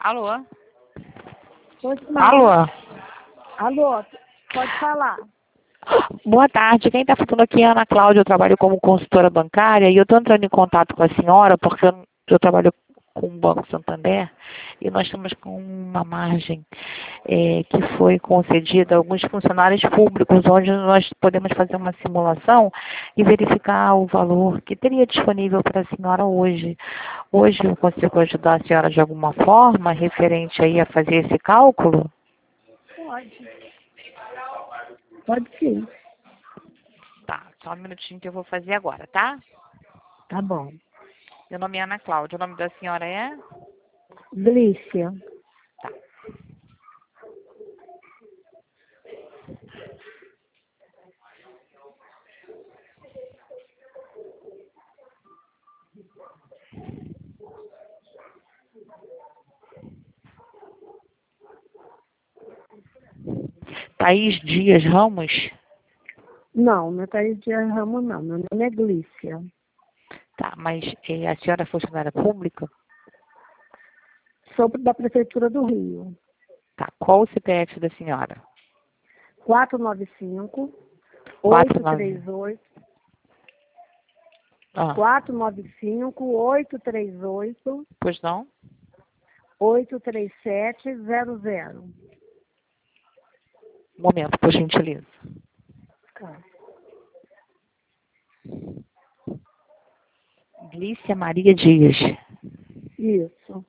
Alô? Pois não. Alô? Alô, pode falar. Boa tarde. Quem está falando aqui é a Ana Cláudia. Eu trabalho como consultora bancária e eu estou entrando em contato com a senhora porque eu trabalho com o Banco Santander e nós estamos com uma margem que foi concedida a alguns funcionários públicos, onde nós podemos fazer uma simulação e verificar o valor que teria disponível para a senhora hoje. Hoje eu consigo ajudar a senhora de alguma forma referente aí a fazer esse cálculo? Pode. Pode sim. Tá, só um minutinho que eu vou fazer agora, tá? Tá bom. Meu nome é Ana Cláudia. O nome da senhora é? Glícia. Tá. Thaís Dias Ramos? Não, não é Thaís Dias Ramos, não. Meu nome é Glícia. Tá, mas a senhora é funcionária pública? Sou da Prefeitura do Rio. Tá, qual o CPF da senhora? 495 49. 838 Ah, 495 838 pois não? 83700. Um momento, por gentileza. Tá. Glícia Maria Dias. Isso.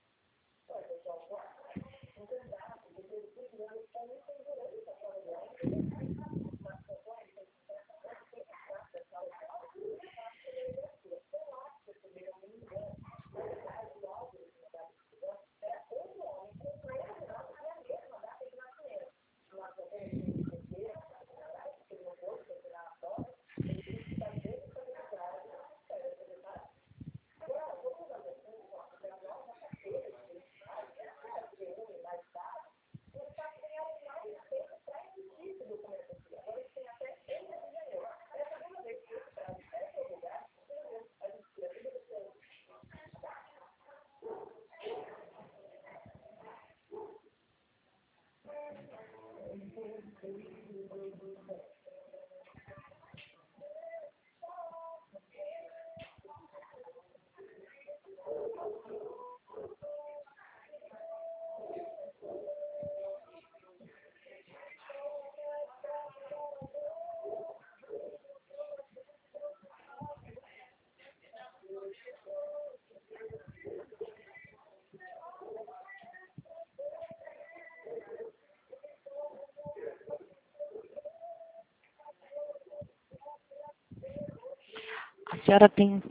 A senhora tem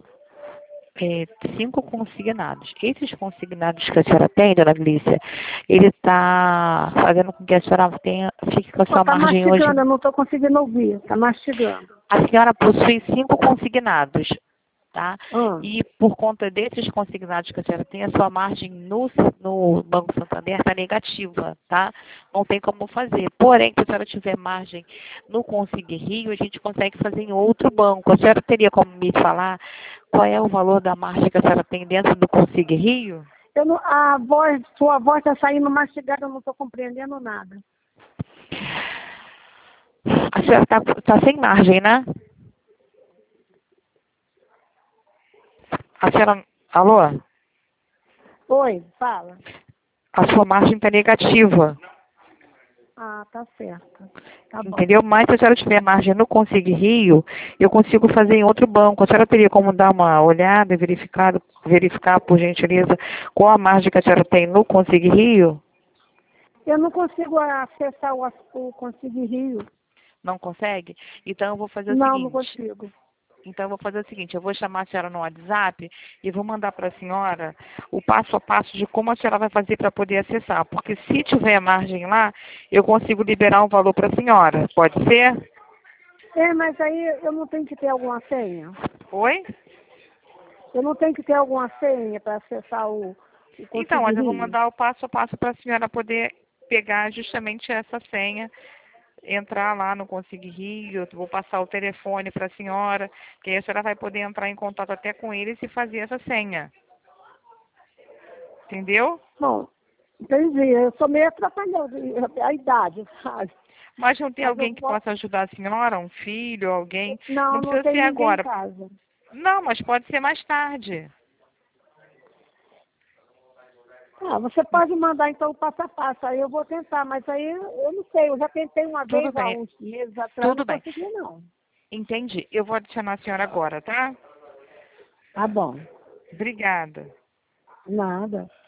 5 consignados. Esses consignados que a senhora tem, dona Glícia, ele está fazendo com que a senhora fique com a sua Tá margem hoje. mastigando, eu não estou conseguindo ouvir. Tá mastigando. A senhora possui 5 consignados, tá? Ah. E por conta desses consignados que a senhora tem, a sua margem no Banco Santander está negativa, tá? Não tem como fazer. Porém, se a senhora tiver margem no Consigue Rio, a gente consegue fazer em outro banco. A senhora teria como me falar qual é o valor da margem que a senhora tem dentro do Consigue Rio? Eu não, sua voz está saindo mastigada, eu não estou compreendendo nada. A senhora tá sem margem, né? A senhora... Alô? Oi, fala. A sua margem está negativa. Ah, tá certo. Tá bom. Entendeu? Mas se a senhora tiver margem no Consigue Rio, eu consigo fazer em outro banco. A senhora teria como dar uma olhada, verificar, por gentileza, qual a margem que a senhora tem no Consigue Rio? Eu não consigo acessar o Consigo Rio. Não consegue? Então eu vou fazer o Não, seguinte. não consigo. Então eu vou fazer o seguinte, eu vou chamar a senhora no WhatsApp e vou mandar para a senhora o passo a passo de como a senhora vai fazer para poder acessar. Porque se tiver margem lá, eu consigo liberar um valor para a senhora. Pode ser? Mas aí eu não tenho que ter alguma senha? Oi? Eu não tenho que ter alguma senha para acessar o Consigo Então, mas eu vou Rio? mandar o passo a passo para a senhora poder pegar justamente essa senha, entrar lá no Consigue Rio, eu vou passar o telefone para a senhora, que aí a senhora vai poder entrar em contato até com eles e fazer essa senha. Entendeu? Bom, Entendi. Eu sou meio atrapalhada, a idade, sabe? Mas não tem Mas alguém que possa ajudar a senhora? Um filho, alguém? Não Não, não precisa tem ser ninguém em agora. casa. Não, mas pode ser mais tarde. Ah, você pode mandar então o passo a passo, aí eu vou tentar, mas aí eu não sei, eu já tentei uma Tudo vez há bem, uns meses atrás, tudo não bem. consegui não. Entendi. Eu vou adicionar a senhora agora, tá? Tá bom. Obrigada. Nada.